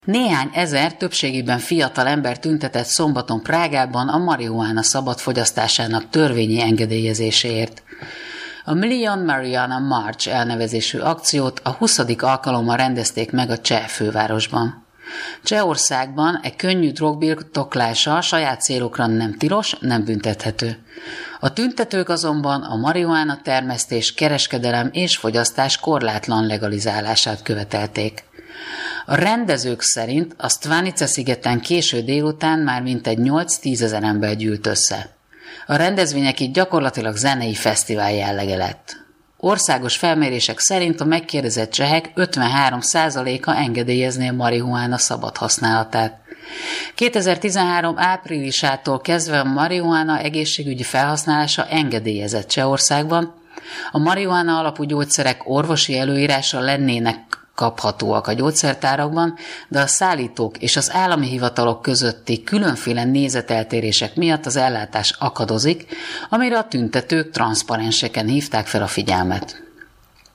Néhány ezer, többségében fiatal ember tüntetett szombaton Prágában a marihuána szabad fogyasztásának törvényi engedélyezéséért. A Million Marijuana March elnevezésű akciót a 20. alkalommal rendezték meg a cseh fővárosban. Csehországban egy könnyű drogbirtoklása saját célokra nem tilos, nem büntethető. A tüntetők azonban a marihuána termesztés, kereskedelem és fogyasztás korlátlan legalizálását követelték. A rendezők szerint a Stvanice szigeten késő délután már mintegy 8-10 ezer ember gyűlt össze. A rendezvények így gyakorlatilag zenei fesztivál jellege lett. Országos felmérések szerint a megkérdezett csehek 53%-a engedélyezné a marihuána szabad használatát. 2013 áprilisától kezdve a marihuána egészségügyi felhasználása engedélyezett Csehországban. A marihuána alapú gyógyszerek orvosi előírása lennének kaphatóak a gyógyszertárakban, de a szállítók és az állami hivatalok közötti különféle nézeteltérések miatt az ellátás akadozik, amire a tüntetők transzparenseken hívták fel a figyelmet.